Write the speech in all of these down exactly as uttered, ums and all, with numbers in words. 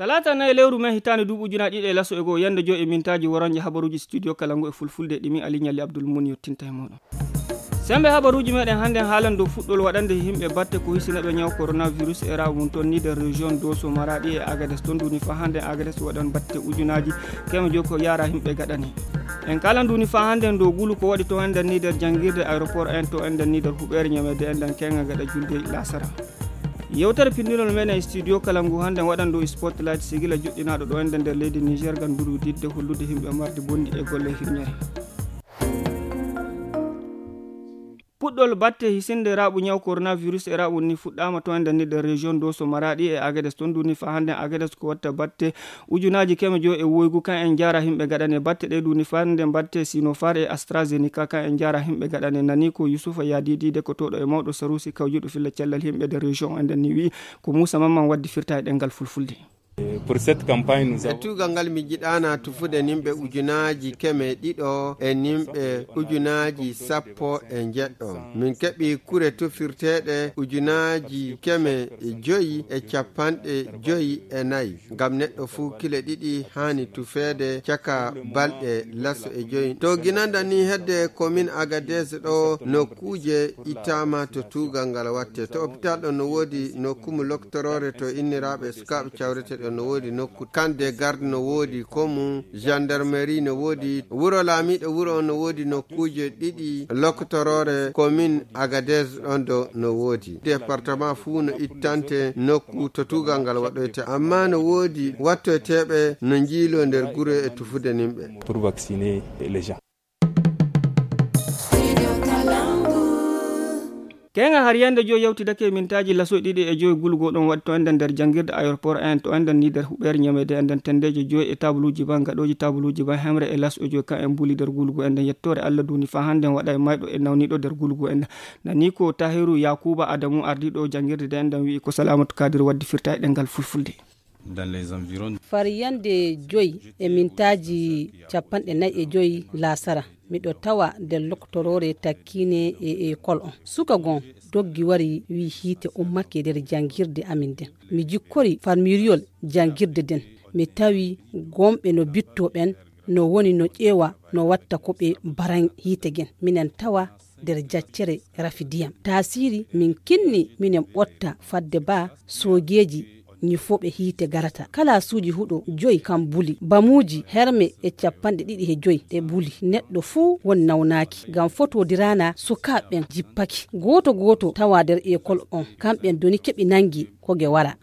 talata nayi lewru men hitande duuɓi ujuna ɗiɗi e laso e goo yande jo e mintaji woronje habaruji studio kalangu e fulfulde ɗimi ali ñalli abdoul mouni yettinta e moɗon sembe habaruji meɗen hande haalan dow fuɗɗol waɗande himɓe batte ko hisinaɓe ñaw coronavirus e raw mum toon ni nder région doso maradi e agades toon duni fa hande agades waɗan batte ujunaji keme jo ko yara himɓe gaɗani en kala duni fa hande dow gulu ko waɗi to en nder ni nder jangguirde aéroport en to en nder ni nder huɓere ñamede en nden kenga gaɗa julde lasara yewtere pindinol men e studio kalangu hande waɗan dow spotlight sigila juɗɗinaɗo ɗo ende nder leydi niger gam durudidde hollude himɓe marde bondi e golle hirñere puɗɗol batte hisinde raɓu ñaw coronavirus e raɓu ni fuɗɗama to ender ni nder région doso maradi e agades toon duni fa hande agades ko watta batte ujunaji keme jo e woygu kan en jara himɓe gaɗane batte ɗe duni fa hande batte sinofar e astrazeneca kan en jara himɓe gaɗane nani ko youssoufa yadidide ko toɗo e mawɗo sarousi kawjuɗo filla cellal himɓe de région enden ni wi ko moussa mamman waddi firta e ɗengal fulfulde pour cette campagne nous avons tugal ngal mi jiɗana tufude nimɓe ujunaji keme ɗiɗo e nimɓe ujunaji sappo e jeɗɗo min keɓi kure tufirteɗe ujunaji keme joyi e capanɗe joyi e nayyi gam neɗɗo fuu kile ɗiɗi hani tufede caka balɗe laso e joyi to ginanda ni hedde commune Agadez ɗo nokkuje ittama to tugal ngal watte to hôpital ɗo no wodi nokkumu loctorore to inniraɓe sukaɓe cawrete no wodi nokku kande garde no wodi comme gendarmerie no wodi wuro laamiɗo wuro no wodi nokkuje ɗiɗi loctorore commune Agadez ɗon do no wodi département fuu no ittante nokku to tugal ngal waɗoyte amma no wodi wattoteɓe no jiilo nder gure e tufude nimɓe pour vacciner les gens kenga har yande jo yawtidake mintaji laso ɗiɗi e joyi gulgo ɗon waɗi to enden nder jangguirde aéroport en to enden ni nder huɓere ñamede enden tendeje joyi e tabluji ban gaɗoji tabluji ban hemre e laso e joyi kan en mbuli nder gulgo enden yettore allah duni fa hande waɗa e mayɗo e nawniɗo nder gulgo enden nani ko tahiru yakuba adamu ardiɗo jangguirde de enden wi ko salamatu kadir waddi firta e ɗengal fulfulde dans les environs fariyande joyi e mintaji capanɗe nayyi e joyi lasara miɗo tawa nder loctorore takkine e école on suka gon doggi wari wi hiite ummake nder jangirde amin den mi jikkori farmiriol jangirde den mi tawi gomɓe no bittoɓen no woni no ƴeewa no watta ko ɓe baran hiite gen minen tawa nder jaccere rafidiyam tasiri min kinni minen ɓotta fadde ba sogeji ñifoɓe hiite garata kala suuji huɗo joyi kam buli bamuji herme e capanɗe ɗiɗi e joyi ɗe buli neɗɗo fuu won nawnaki gam fotodirana sukaɓeɓen jippaki goto goto tawa nder école on kamɓen doni keɓi nangi koge wara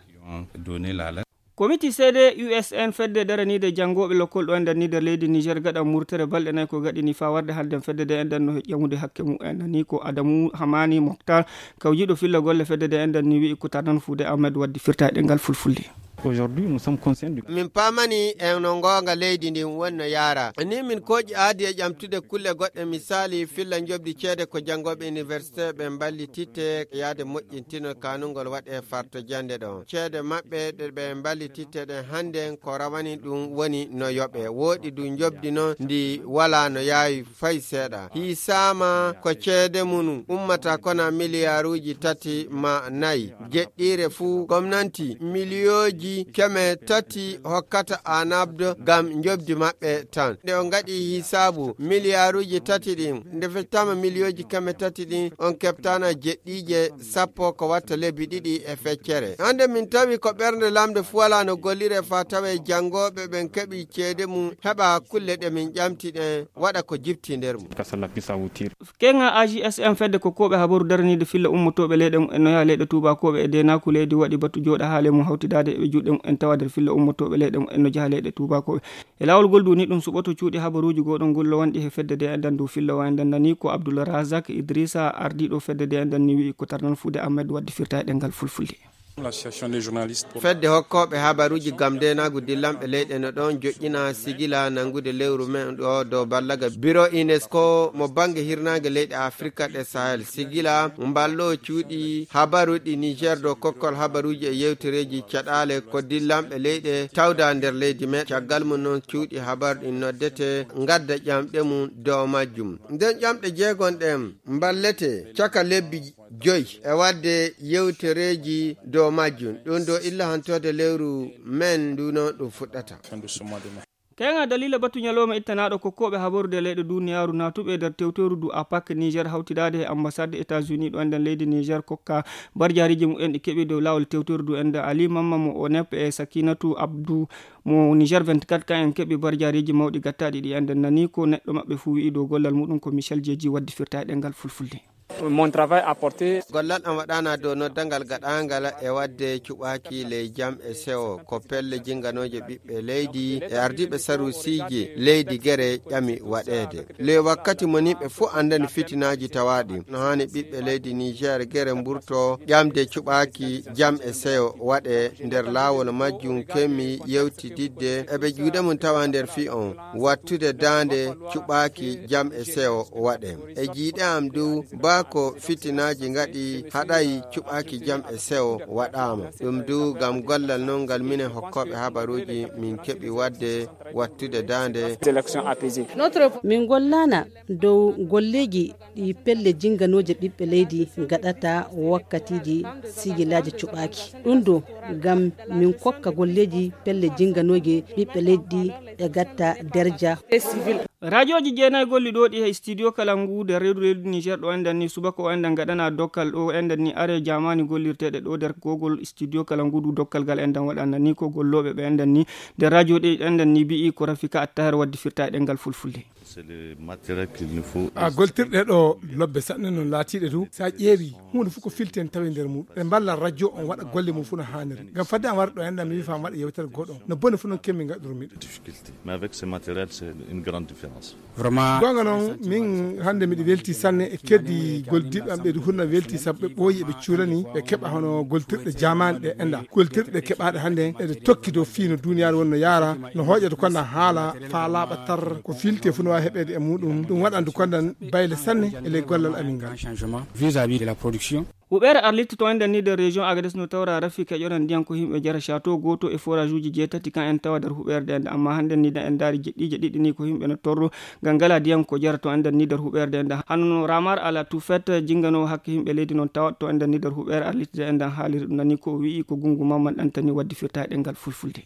comité C D U S N fedde daranide jangoɓe lokol ɗo ender ni nder leydi niger gaɗa murtere balɗe nayyi ko gaɗini fa warde halden fedde de enden no ƴamude hakke mum en ni ko adamu hamani moktar kawjiɗo filla golle fedde de enden ni wi ko tanan fuude ahmed waddi firta e ɗengal fulfulde aujourd'hui nous sommes conscients du min pamani en no gonga leydi ndi wonno yara ni min koji aadi e ƴamtude kulle goɗɗe misali filla jobdi ceede ko jangoɓe université ɓe ballititte yaade moƴƴintino kanungol waɗe farto jande ɗon ceede maɓɓe ɗe ɓe ballititte ɗen hande ko rawani ɗum woni no yoɓe woɗi ɗum jobdi noon ndi wala no yaawi fay seeɗa hisama ko ceede mum ummata kona milliarduji tati ma nayyi jeɗɗire fuu gomnanti milioji keme tati hokkata anabdo gam jobdi maɓɓe tan nde on gaɗi hisabu milliarduji tati ɗin nde fettama milioji keme tati ɗin on keɓtana jeɗɗije sappo ko watta lebbi ɗiɗi e feccere hande min tawi ko ɓernde lamde fu wala no gollire fa tawe jangoɓe ɓen keɓi ceede mum heɓa kulle ɗe min ƴamti ɗen waɗa ko jipti nder mum kenga A J S M fedde ko koɓe habaru daranide filla ummotoɓe leyɗe no yaha leyɗe tubakoɓe e denaku leydi waɗi batu joɗa haale mum hawtidade e juɗe en tawa nder filla ummotoɓe leyɗe en no jaha leyɗe tubakoɓe e lawol gol du ni ɗum suɓoto cuuɗi habaruji goɗon gollo wanɗi he fedde de enden dow filla wa enden nani ko Abdoul Razak Idrissa ardiɗo fedde de enden ni wi ko tarnan fuude Ahmed waddi firta e ɗengal fulfulde fedde hokkoɓe habaruji gam denagu dillamɓe leyɗe no ɗon joƴƴina sigila nangude lewru men ɗo dow ballaga bureau UNESCO mo banggue hirnage leyɗe afrique ɗe sahel sigila mballo cuuɗi habaruɗi niger dow kokkol habaruji e yewtereji caɗale ko dillamɓe leyɗe tawda nder leydi men caggal mum noon cuuɗi habaruɗi noddete gadda ƴamɗe mum dow majjum nden ƴamɗe jeegon ɗen mballete caka lebbi joyi e wadde yewtereji dow majjum ɗum do illa hantode lewru men nduno ɗum fuɗɗata. kenga dalila batu nyaloma ittanaɗo kokkoɓe habarude leyɗe duniyaru natuɓe nder tewteru du apak niger hawtidade e ambassade états-unis ɗo enden leydi niger kokka barjariji mumen ɗi keeɓi dow lawol tewteru du ende ali mamma mo o nep e sakinatu abdou mo niger vingt-quatre ka en keeɓi barjariji mawɗi gattaɗi ɗi enden nani ko neɗɗo mabɓe fu wi'i dow gollal muɗum ko michel djeji waddi firta e ɗengal fulfulde. mon travail apporté gollal am waɗana dow noddangal gaɗangal e wadde cuɓaki ley jam e sewo ko pelle jinganoje ɓiɓɓe leydi e ardiɓe sarusiji leydi guere ƴami waɗede ley wakkati moniɓe fo andani fitinaji tawaɗi no hani ɓiɓɓe leydi niger guere mburto ƴamde cuɓaki jam e sewo waɗe nder lawol majjum kemmi yewtididde eɓe juuɗe mum tawa nder fi on wattude dande cuɓaki jam e sewo waɗe e jiiɗe am du ba ko fitinaji ngaɗi haɗay cuɓaki jam e sewo waɗama ɗum du gam gollal non ngal minen hokkoɓe habaruji min keɓi wadde wattude dande min gollana dow golleji ɗi pelle jinganoje ɓiɓɓe leydi gaɗata wakkatiji sigilaji cuɓaki ɗum do gam min kokka golleji pelle jinganoje ɓiɓɓe leydi e gatta derja radioji jeenayi golli ɗo ɗi e studio kalangu nder reedu reedu niger ɗo endan ni subaka o endan gaɗana dokkal ɗo endan ni are jamani gollirteɗe ɗo nder gogol studio kalangu du dokkal gal endan waɗanna ni ko golloɓe ɓe endan ni nder radio ɗi endan ni bi'i ko rafika attahar waddi firta e ɗengal fulfulde a goltirɗe ɗo lobbe sanne noon laatiɗe du sa ƴeewi hunde fof ko filten tawi nder muɗum ɓe mballa radio on waɗa golle mum fof no hanniri ngam fadde an wara ɗo enɗan mi wi fam waɗa yewtere goɗɗo no bone fof noon kemmi gaɗɗurumiɗo vraiment gonga noon min hande miɗi welti sanne e keddi goldiɓe am ɓe hurna welti saabu ɓe ɓooyi eɓe cuurani ɓe keeɓa hono goltirɗe jamani ɗe enda goltirɗe keɓaɗe hannde eɗe tokki dow fii no duniyaru wonno yaara no hooƴede konda haala fa laaɓa tar ko filte fof no wawi heɓede e muɗum ɗum waɗandu kondan bayle sanne e ley gollal amin ngal changement vis-à-vis de la production. huɓere arlitte to enden ni nder région agades no tawra rafi keƴoɗen ndiyan ko yimɓe jara chateau goto e forage uji jeetati kan en tawa nder huɓerde ende amma hannden ni en daari jeɗɗije ɗiɗi ni ko yimɓe no torro ngal ngala ndiyan ko jara to enden ni nder huɓerde ende hanno ramar ala tout fait jingano hakke yimɓe leydi noon tawat to enden ni nder huɓere arlitte de enden haaliri ɗum nani ko wi'i ko gungu mamman ɗantani waddi firta e ɗengal fulfulde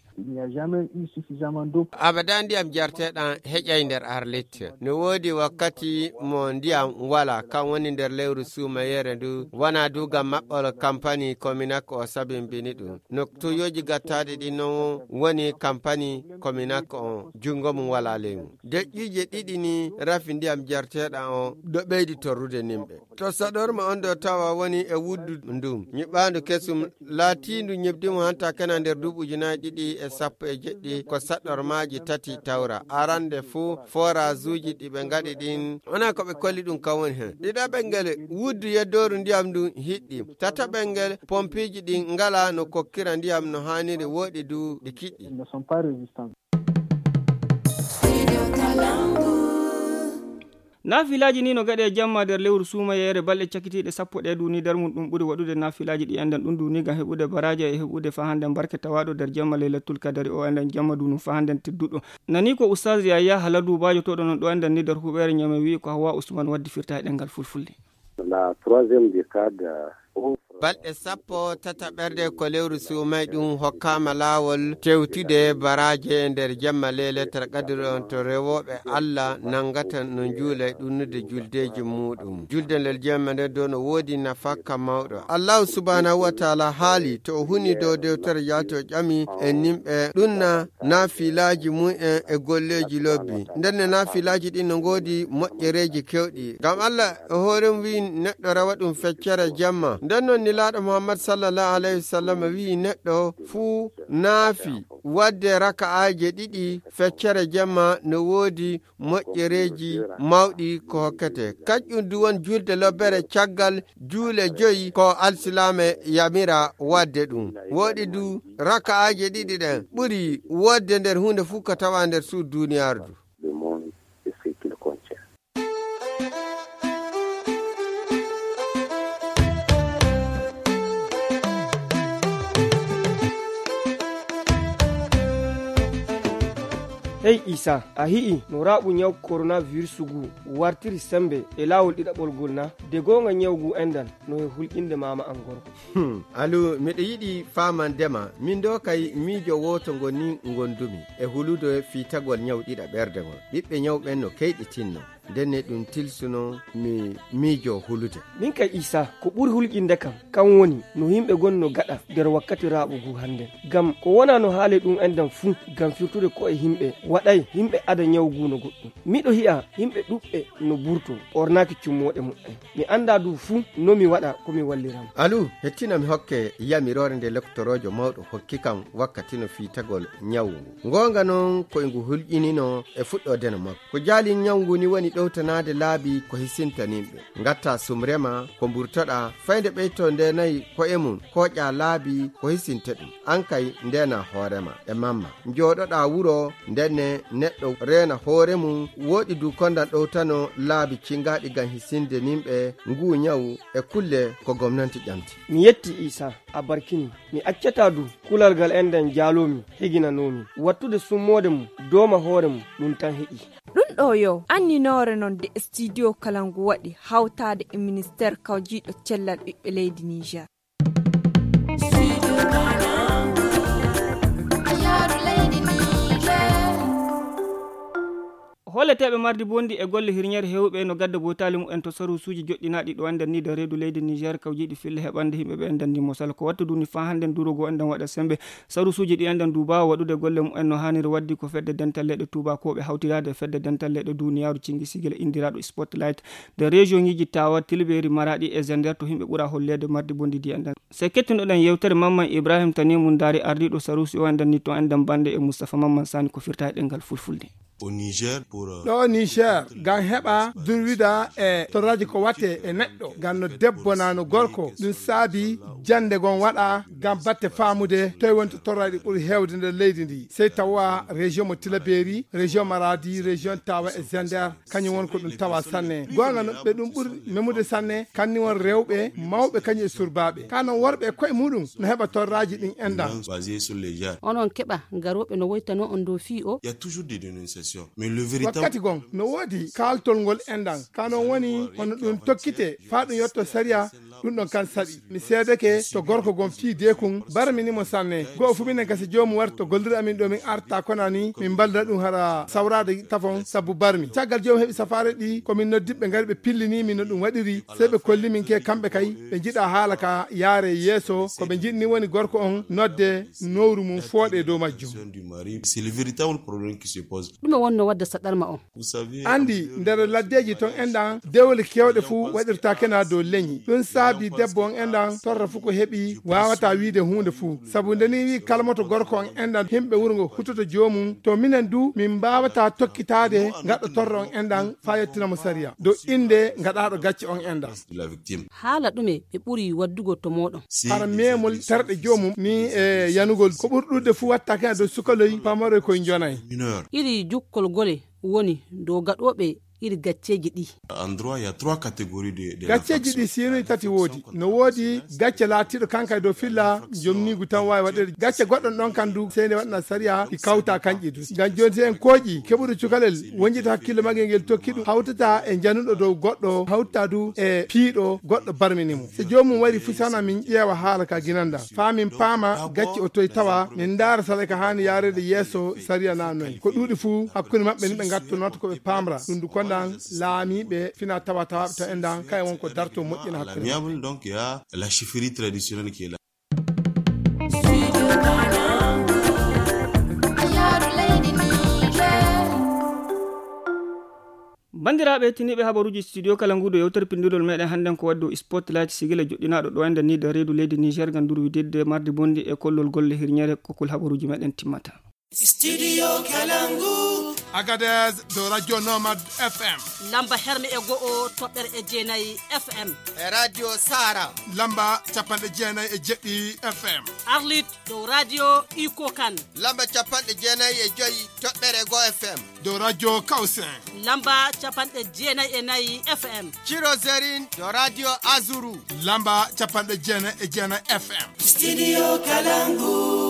abada ndiyam jarteɗan heƴay nder arlitte no woodi wakkati mo ndiyam wala kan woni nder lewru suumayere ndu wona du gam maɓɓol campagne cominac o sabimbini ɗum no toyoji gattaɗe ɗi no woni campagne cominac o jungo mum wala leymu deƴƴije ɗiɗi ni rafi ndiyam jarteɗan o ɗo ɓeydi torrude nimɓe to saɗorma on ɗo tawa woni e wuddu ndum ñiɓandu kesum laatindu ñebdimo hanta kana nder duuɓuji nayi ɗiɗi e sappo e jeɗɗi ko saɗɗormaji tati tawra arande fuu forage uji ɗiɓe ngaɗi ɗin wona koɓe kolli ɗum kam woni hen ɗiɗaɓengel wuddu yeddoru ndiyam ndum hiɗɗi tataɓengel pompiji ɗin ngala no kokkira ndiyam no hanniri woɗi du ɗi kiɗɗi. nafilaji ni no gaɗe jamma nder lewru suumayere balɗe cakitiɗe sappo ɗe duni nder mum ɗum ɓuri waɗude nafilaji ɗi enden ɗum duni gam heɓude baraji e heɓude fa handen barke tawaɗo nder jamma leylatul kadari o enden jamma dunu fa handen tedduɗo nani ko oustaz yaya haladu bajo toɗo non ɗo enden ni nder huɓere ñame wi ko hawa ousmane waddi firta e ɗengal fulfulde la troisième décade balɗe sappo tata ɓerde ko lewru suumay ɗum hokkama lawol tewtude baraje e nder jamma leyletere kadiri on to rewoɓe allah nangata no juula ɗunnude juldeji muɗum julde nder jamma nde do no woodi nafakka mawɗo allahu subhanahu wa taala haali to o huni dow dewtere yalto ƴami e nimɓe ɗumna nafilaji mumen e golleji lobbi ndenne nafilaji ɗin no goodi moƴƴereji kewɗi gam allah e hoorem wi neɗɗo rawa ɗum feccere jamma nden noon nilaɗo muhammad sallallahu alayhi wa sallam wi neɗɗo fuu naafi wadde raka'aje ɗiɗi feccere jamma no woodi moƴƴereji mawɗi ko hokkete kaƴƴum du won julde lobbere caggal juule joyi ko alsilame yamira wadde ɗum woɗi du raka'aje ɗiɗi ɗen ɓuri wodde nder hunde fuu ko tawa nder suud duniyaru du. hey isa a hi'i no raɓu ñaw coronavirus gu wartiri sembe e lawol ɗiɗaɓol gol na de gonga ñawgu endan no e hulƴinde mama an gorko hmm. alu miɗo yiɗi famandema min do kay miijo woto ngoni gondumi e hulude fitagol ñaw ɗiɗa ɓerde ngol ɓiɓɓe ñawɓen no keyɗitinno denne ɗum tilsuno mi miijo hulude min kay isa ko ɓuri hulƴinde kam kan woni no yimɓe gonno gaɗa nder wakkati raɓugu hande gam ko wona no haali ɗum endan fuu gam firtude ko e yimɓe waɗay yimɓe ada ñawgu no goɗɗum miɗo hiya yimɓe ɗuɓɓe no burto ɓornaki cummoɗe muɗɗen mi anda du fuu nomi waɗa komi walliram alu hettina mi hokke yamirore nde lectorojo mawɗo hokki kam wakkati no fitagol ñawgu gonga noon koye ngu hulƴinino e fuɗɗodeno makko ko jaali ñawgu ni woni ɗowtanade laabi ko hisintanimɓe gatta sumrema ko burtoɗa fayde ɓeyto nde nayi koye mum koƴa laabi ko hisinta ɗum an kay ndena hoorema e mamma joɗoɗa wuro ndenne neɗɗo rena hoore mum woɗi du kondan ɗowtano laabi cingaɗi gam hisinde nimɓe ngu ñawu e kulle ko gomnati ƴamti mi yetti isa a barkini mi accata du kulal gal enden jalomi higinanomi wattude summode mum doma hoore mum ɗum tan heƴi ɗum ɗo yo anninore non de studio kalangu waɗi hawtade e ministére kawjiɗo cellal ɓiɓɓe leydi Niger. holleteɓe mardi bondi e golle hirñere hewɓe no gadda botali mumen to sarusuji joɗɗinaɗi ɗo enden ni da reedu leydi Niger kawjiɗi fille heɓande himɓe ɓe enden ni mosala ko wattu duni fa handen durogo enden waɗa sembe sarusuji ɗi enden duba waɗude golle mumen no haniri waddi ko fedde dental leɗɗe tuba koɓe hawtirade fedde dental leɗɗe duniyaru cingi sigel indiraɗo spotlight de région ngiji tawa tilberi maradi e zender to himɓe ɓuura hollede mardi bondi di enden se kettunoɗen yewtere mamman ibrahim tanimum dari ardiɗo sarusi o enden ni to enden bande e moustapha mamman sani ko firta e ɗengal fulfulde au Niger pour ɗo Niger gam heɓa durwida e torraji ko watte e neɗɗo gam no debbo na no gorko ɗum saabi jande gon waɗa gam batte famude tawi wonto torraji ɓuuri hewde nder leydi ndi sey tawa région mo Tilaberi région Maradi région Tawa e Zender kañum won ko ɗum tawa sanne gonga no ɓe ɗum ɓuuri memude sanne kanni won rewɓe mawɓe kañum e surbaɓe ka non worɓe koye muɗum no heɓa torraji ɗin endan onon keɓa garoɓe no woytano on dow fi o il y a toujours des dénonciations mais le véritable wakkati gon no wodi kaltol ngol endan kanon woni hono ɗum tokkite fa ɗum yotto sariya ɗum ɗon kan saɗi mi seedeke to gorko gon fii dekun barminimo sanne goo fu minen kasi jomum warta to golliri amin ɗo min arta konani min ballira ɗum hara sawrade tafon sabu barmi caggal jomum heeɓi safare ɗi komin noddiɓe ngari ɓe pillinimi no ɗum waɗiri sey ɓe kolli min ke kamɓe kay ɓe jiɗa haala ka yaare yeeso koɓe jiɗni woni gorko on nodde nowru mum fooɗe dow majjum c'est le véritable problème qui se pose ɗume wonno wadde saɗɗarma on andi nder laddeji ton endan dewle kewɗe fuu waɗirta kena dow leñi ɗum saabi debbo on endan torra fu ko heeɓi wawata wiide hunde fuu sabu ndeni wi kalmoto gorko on endan himɓe wuro ngo huttoto jomum to minen du min mbawata tokkitade gaɗɗo torra on endan fa yettinamo sariya dow inde gaɗaɗo gacce on endan haala ɗume ɓe ɓuuri waddugo to moɗon har memol terɗe jomum ni e yanugol ko ɓuri ɗudde fuu watta kena dow sukaloy pamaro koye jonayi iri jukkol gole woni dow gaɗoɓe iri gacceji ɗi endroit il y a trois catégories de, de gacceji ɗi sino tati woodi no woodi gacce laatiɗo kanka dow filla jomnigu tan wawi waɗede gacce goɗɗon ɗon kan du seyde waɗna sariya ɗi kawta kanƴi du ngam joni si en kooƴi keɓuɗo cukalel wonjita hakkille magel ngel tokki ɗum hawtata e januɗo dow goɗɗo hawta du e piiɗo goɗɗo barminimo so jomum wari fusana min ƴeewa haala ka guinanda fa min paama gacce o toye tawa min daara sala ka hani yarede yeeso sariya nanoy ko ɗuuɗi fuu hakkude maɓɓe ni ɓe gattonoto koɓe pamra ɗum du kondan laamiɓe fina tawa tawaɓe to endan kay wonko darto moƴƴina hakkude donc il y a la chefferie traditionnelle qui est là bandiraɓe tiniɓe habaruji studio kala ngudo yewtere pindidol meɗen hannden ko waddo spotlight sigila joɗɗinaɗo ɗo ende ni da reedu leydi Niger gam durwididde mardi bondi e kollol golle hirñere kokol habaruji meɗen timmata studio kalangu Agadez do radio Nomad F M lamba hermi e go'o toɓɓere e jeenayi F M e radio Sara lamba capanɗe jeenayi e jeɗɗi F M Arlit do radio Iko Kan lamba capanɗe jeenayi e joyi toɓɓere go F M do radio Kausen lamba capanɗe jeenayi e nayyi F M Ciro Zerin do radio Azuru lamba capanɗe jeenayi e jeenayi F M studio Kalangu